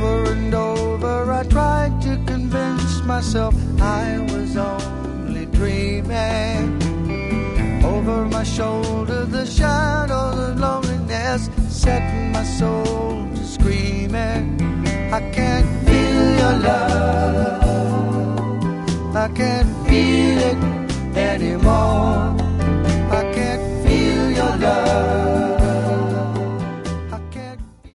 Over and over I tried to convince myself I was only dreaming. Over my shoulder the shadows of loneliness set my soul to screaming. I can't feel your love, I can't feel it anymore.